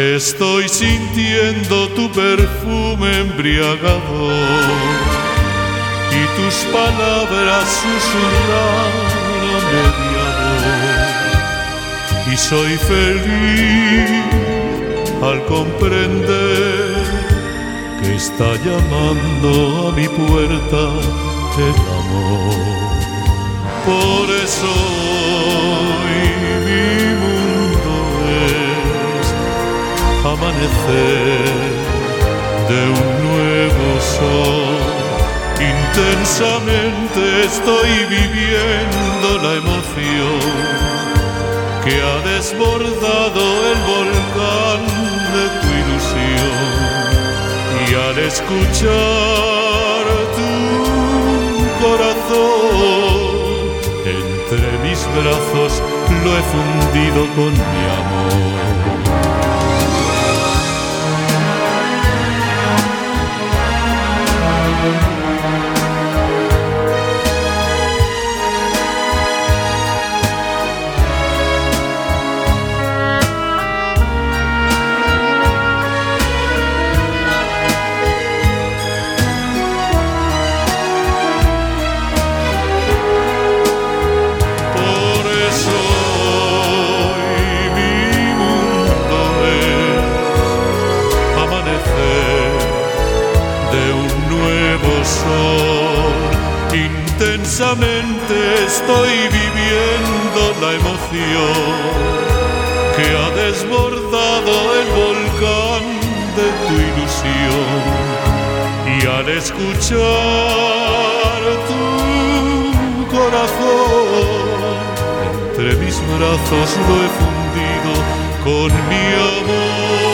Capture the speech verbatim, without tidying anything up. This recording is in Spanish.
Estoy sintiendo tu perfume embriagador y tus palabras susurran a media voz. Y soy feliz al comprender que está llamando a mi puerta el amor. Por eso hoy mi mundo es amanecer de un nuevo sol. Intensamente estoy viviendo la emoción que ha desbordado el volcán de tu ilusión. Y al escuchar tu corazón entre mis brazos lo he fundido con mi amor. Intensamente estoy viviendo la emoción que ha desbordado el volcán de tu ilusión. Y al escuchar tu corazón entre mis brazos lo he fundido con mi amor.